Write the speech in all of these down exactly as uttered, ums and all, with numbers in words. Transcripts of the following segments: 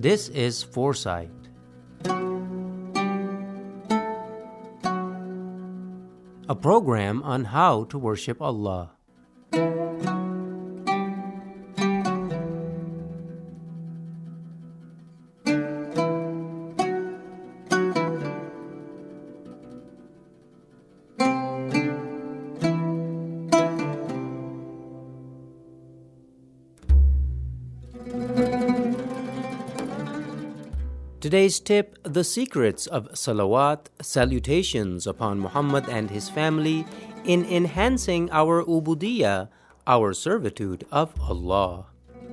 This is Foresight. A program on how to worship Allah. Today's tip, the secrets of salawat, salutations upon Muhammad and his family in enhancing our ubudiyya, our servitude of Allah.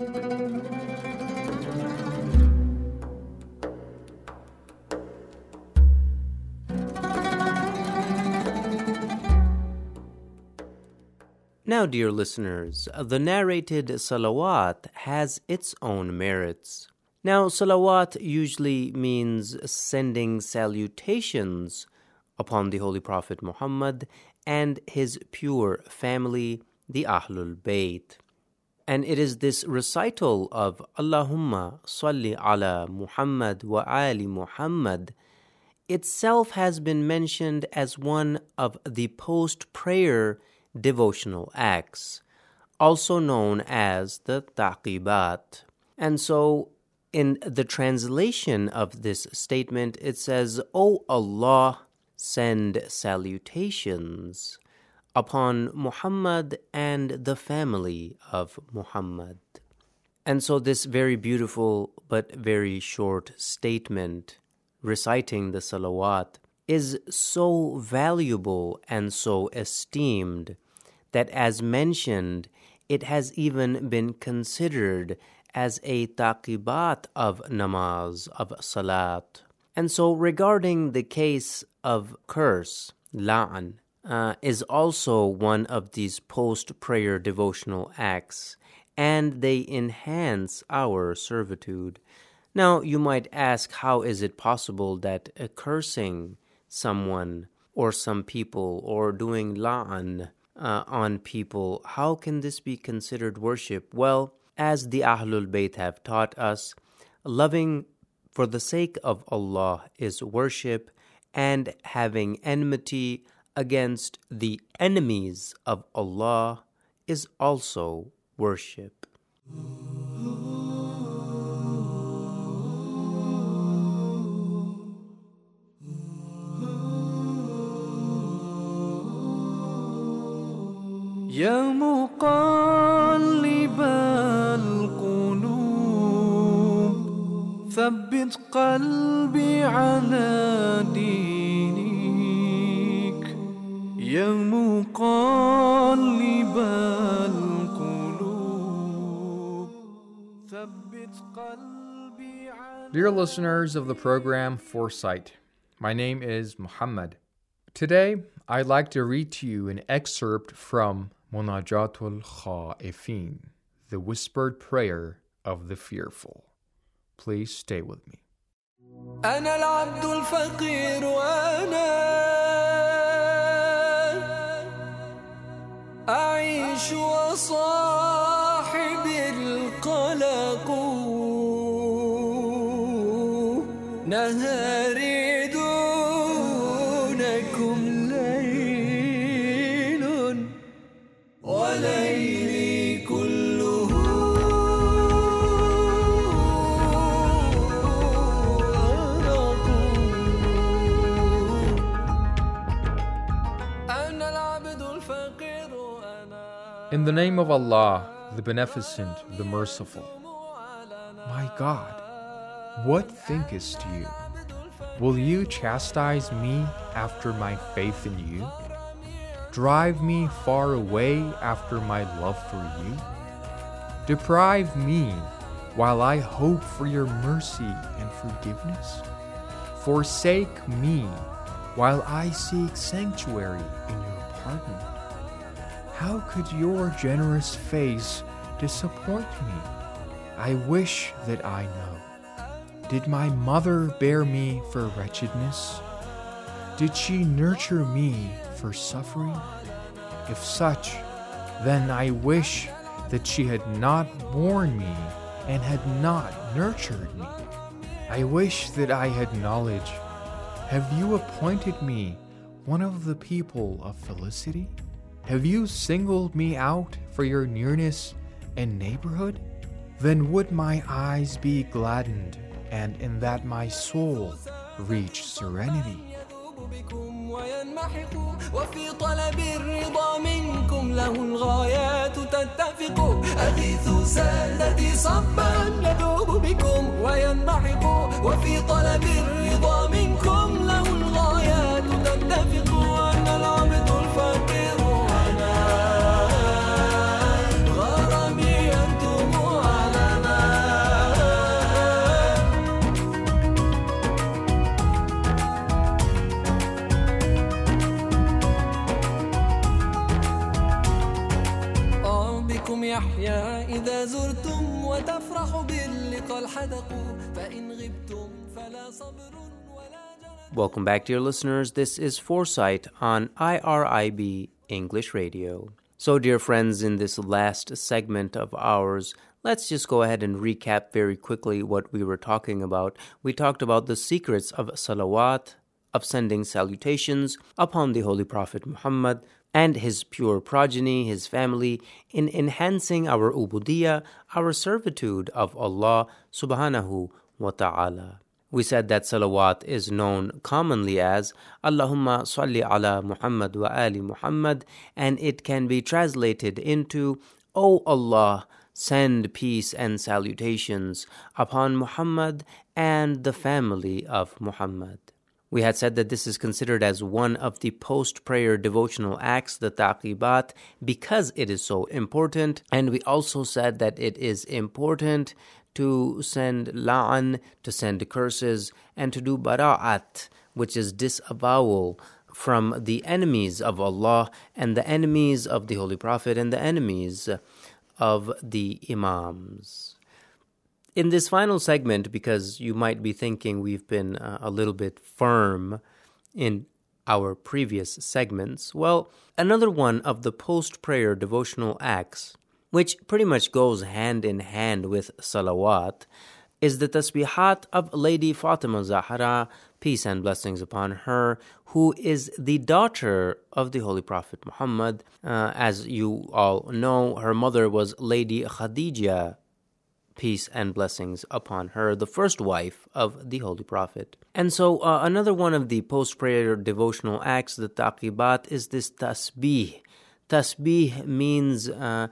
Now, dear listeners, the narrated salawat has its own merits. Now, salawat usually means sending salutations upon the Holy Prophet Muhammad and his pure family, the Ahlul Bayt. And it is this recital of Allahumma salli ala Muhammad wa ali Muhammad itself has been mentioned as one of the post-prayer devotional acts, also known as the taqibat. And so, in the translation of this statement, it says, O Allah, send salutations upon Muhammad and the family of Muhammad. And so this very beautiful but very short statement reciting the salawat is so valuable and so esteemed that, as mentioned, it has even been considered as a taqibat of namaz, of salat. And so regarding the case of curse, la'an, uh, is also one of these post-prayer devotional acts, and they enhance our servitude. Now, you might ask, how is it possible that uh, cursing someone or some people or doing la'an uh, on people, how can this be considered worship? Well, as the Ahlul Bayt have taught us, loving for the sake of Allah is worship, and having enmity against the enemies of Allah is also worship. Ya muqallib al-qulub, thabbit qalbi ala dinik. Ya muqallib al-qulub, thabbit qalbi ala. Dear listeners of the program Foresight, my name is Muhammad. Today, I'd like to read to you an excerpt from Munajatul Khaifin, the whispered prayer of the fearful. Please stay with me. أنا العبد الفقير وأنا أعيش وصاحبي القلق نهاري دونكم ليل وليلي كله أرق. أنا العبد الفقير وأنا. In the name of Allah, the Beneficent, the Merciful. My God, what thinkest you? Will you chastise me after my faith in you? Drive me far away after my love for you? Deprive me while I hope for your mercy and forgiveness? Forsake me while I seek sanctuary in your pardon? How could your generous face disappoint me? I wish that I know. Did my mother bear me for wretchedness? Did she nurture me for suffering? If such, then I wish that she had not borne me and had not nurtured me. I wish that I had knowledge. Have you appointed me one of the people of felicity? Have you singled me out for your nearness and neighborhood? Then would my eyes be gladdened, and in that my soul reach serenity. وفي طلب الرضا منكم له الغايات تتفق أغيثوا سادتي صبا يذوب بكم وينمحق وفي طلب الرضا منكم له الغايات تتفق أن العبد الفقير أنا غرامي أنتم علنا. بكم يحيى إذا زرتم وتفرح باللقاء الحدق فإن غبتم فلا صبر ولا جنى. Welcome back, dear listeners. This is Foresight on I R I B English Radio. So, dear friends, in this last segment of ours, let's just go ahead and recap very quickly what we were talking about. We talked about the secrets of salawat, of sending salutations upon the Holy Prophet Muhammad and his pure progeny, his family, in enhancing our ubudiyah, our servitude of Allah subhanahu wa ta'ala. We said that salawat is known commonly as Allahumma salli ala Muhammad wa ali Muhammad, and it can be translated into, O Allah, send peace and salutations upon Muhammad and the family of Muhammad. We had said that this is considered as one of the post-prayer devotional acts, the taqibat, because it is so important. And we also said that it is important to send la'an, to send curses, and to do bara'at, which is disavowal from the enemies of Allah and the enemies of the Holy Prophet and the enemies of the Imams. In this final segment, because you might be thinking we've been uh, a little bit firm in our previous segments, well, another one of the post-prayer devotional acts, which pretty much goes hand in hand with salawat, is the tasbihat of Lady Fatima Zahra, peace and blessings upon her, who is the daughter of the Holy Prophet Muhammad. Uh, as you all know, her mother was Lady Khadija, peace and blessings upon her, the first wife of the Holy Prophet. And so uh, another one of the post-prayer devotional acts, the taqibat, is this tasbih. Tasbih means uh,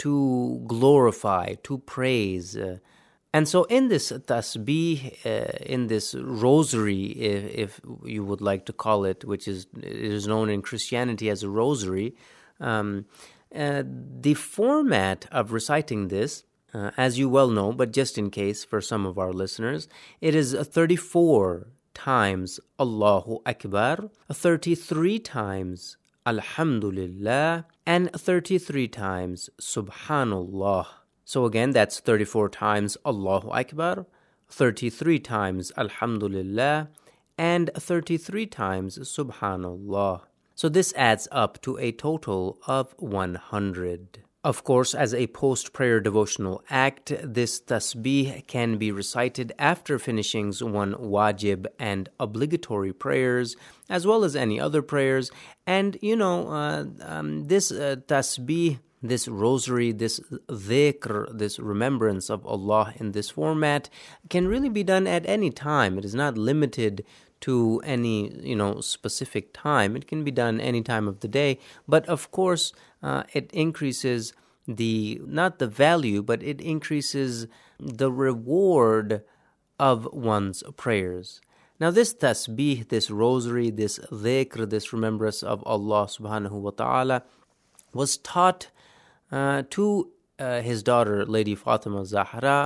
to glorify, to praise. Uh, and so in this tasbih, uh, in this rosary, if, if you would like to call it, which is, it is known in Christianity as a rosary, um, uh, the format of reciting this, Uh, as you well know, but just in case for some of our listeners, it is thirty-four times Allahu Akbar, thirty-three times Alhamdulillah, and thirty-three times Subhanallah. So again, that's thirty-four times Allahu Akbar, thirty-three times Alhamdulillah, and thirty-three times Subhanallah. So this adds up to a total of one hundred. Of course, as a post-prayer devotional act, this tasbih can be recited after finishing one wajib and obligatory prayers, as well as any other prayers. And, you know, uh, um, this uh, tasbih, this rosary, this dhikr, this remembrance of Allah in this format can really be done at any time. It is not limited to any, you know, specific time. It can be done any time of the day. But of course, uh, it increases the, not the value, but it increases the reward of one's prayers. Now this tasbih, this rosary, this dhikr, this remembrance of Allah subhanahu wa ta'ala was taught uh, to uh, his daughter, Lady Fatima Zahra,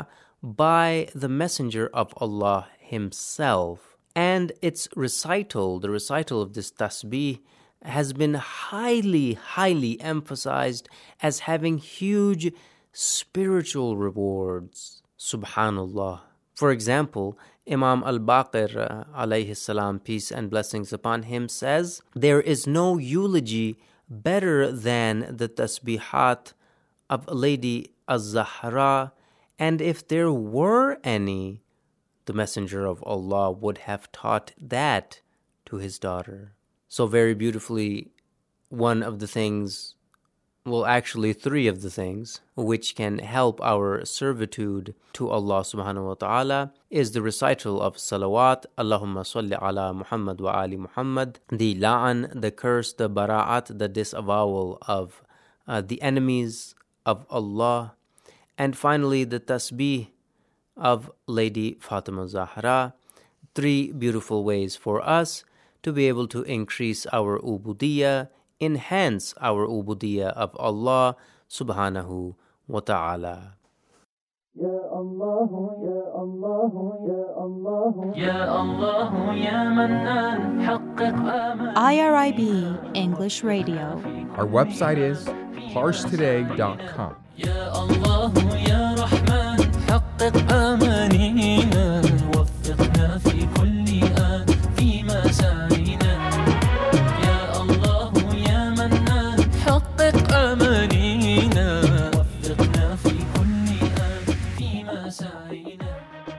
by the Messenger of Allah himself. And its recital, the recital of this tasbih, has been highly, highly emphasized as having huge spiritual rewards. Subhanallah. For example, Imam al-Baqir, uh, alayhi salam, peace and blessings upon him, says, there is no eulogy better than the tasbihat of Lady Az-Zahra, and if there were any, the Messenger of Allah would have taught that to his daughter. So very beautifully, one of the things, well actually three of the things, which can help our servitude to Allah subhanahu wa ta'ala is the recital of salawat, Allahumma salli ala Muhammad wa ali Muhammad, the la'an, the curse, the bara'at, the disavowal of uh, the enemies of Allah, and finally the tasbih of Lady Fatima Zahra. Three beautiful ways for us to be able to increase our ubudiyah, enhance our ubudiyah of Allah subhanahu wa ta'ala. Ya Allah, Ya Allah, Ya Allah, Ya Allah, Ya Mannan, حقق آمال. I R I B English Radio. Our website is pars today dot com. يا الله يا رحمن حقق آمانينا وفقنا في كل آن في مساعينا يا الله يا منان حقق آمانينا وفقنا في كل آن في مساعينا.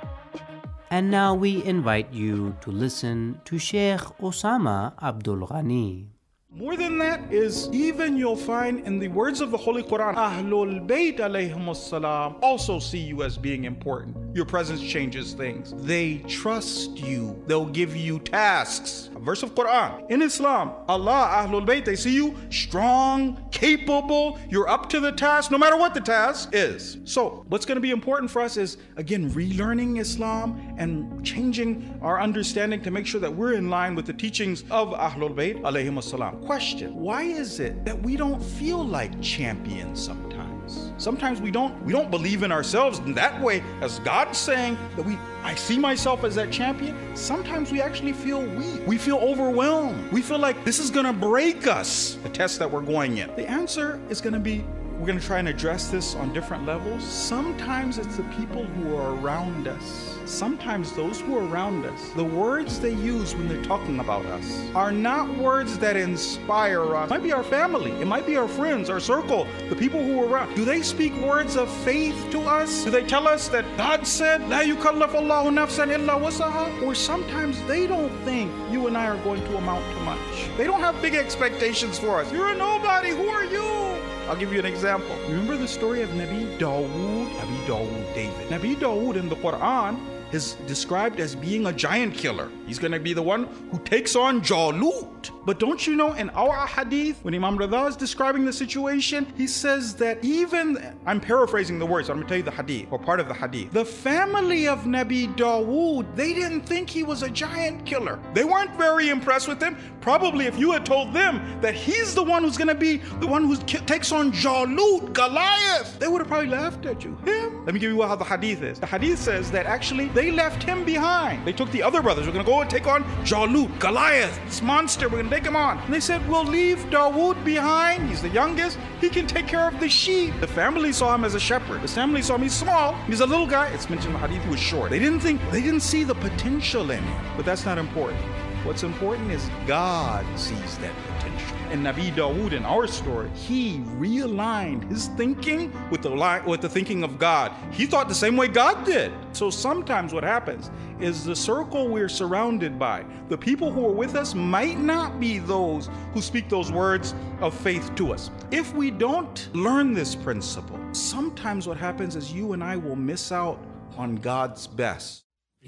And now we invite you to listen to Sheikh Osama Abdul Ghani. More than that is, even you'll find in the words of the Holy Quran, Ahlul Bayt alayhimus salam also see you as being important. Your presence changes things. They trust you. They'll give you tasks. A verse of Quran. In Islam, Allah, Ahlul Bayt, they see you strong, capable. You're up to the task, no matter what the task is. So, what's going to be important for us is, again, relearning Islam and changing our understanding to make sure that we're in line with the teachings of Ahlul Bayt alayhimus salam. Question: why is it that we don't feel like champions sometimes? Sometimes we don't we don't believe in ourselves in that way, as God's saying that we I see myself as that champion. Sometimes we actually feel weak. We feel overwhelmed. We feel like this is gonna break us, the test that we're going in. The answer is gonna be, we're gonna try and address this on different levels. Sometimes it's the people who are around us. Sometimes those who are around us, the words they use when they're talking about us are not words that inspire us. It might be our family, it might be our friends, our circle, the people who are around. Do they speak words of faith to us? Do they tell us that God said, La yukallaf Allahu nafsan illa wasaha? Or sometimes they don't think you and I are going to amount to much. They don't have big expectations for us. You're a nobody, who are you? I'll give you an example. Remember the story of Nabi Dawood? Nabi Dawood, David. Nabi Dawood in the Quran is described as being a giant killer. He's going to be the one who takes on Jalut. But don't you know, in our hadith, when Imam Rida is describing the situation, he says that even, I'm paraphrasing the words, I'm going to tell you the hadith, or part of the hadith. The family of Nabi Dawood, they didn't think he was a giant killer. They weren't very impressed with him. Probably if you had told them that he's the one who's going to be the one who takes on Jalut, Goliath, they would have probably laughed at you. Him? Let me give you how the hadith is. The hadith says that actually they left him behind. They took the other brothers. We're going to go and take on Jalut, Goliath, this monster. We're going to take him on. And they said, we'll leave Dawood behind. He's the youngest. He can take care of the sheep. The family saw him as a shepherd. The family saw him. He's small. He's a little guy. It's mentioned in the hadith he was short. They didn't think, they didn't see the potential in him. But that's not important. What's important is God sees that potential. And Nabi Dawood in our story, he realigned his thinking with the li- with the thinking of God. He thought the same way God did. So sometimes what happens is the circle we're surrounded by, the people who are with us might not be those who speak those words of faith to us. If we don't learn this principle, sometimes what happens is you and I will miss out on God's best.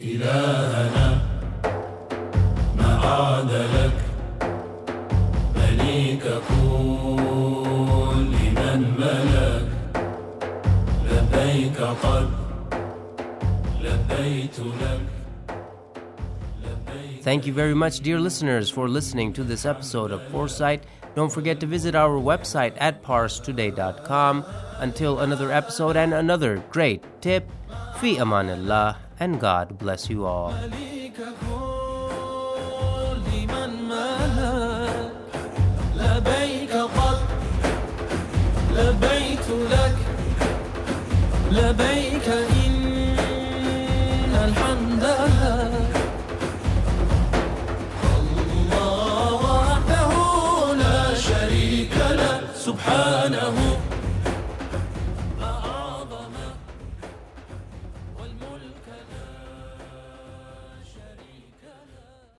عاد لك مليك كل من ملك لبيك قد لبيت لك. Thank you very much, dear listeners, for listening to this episode of Foresight. Don't forget to visit our website at pars today dot com. Until another episode and another great tip, fi amanillah, and God bless you all. لبيك قد لبيت لك لبيك إن الحمد لك الله وحده لا شريك له سبحانه لا أعظم والملك له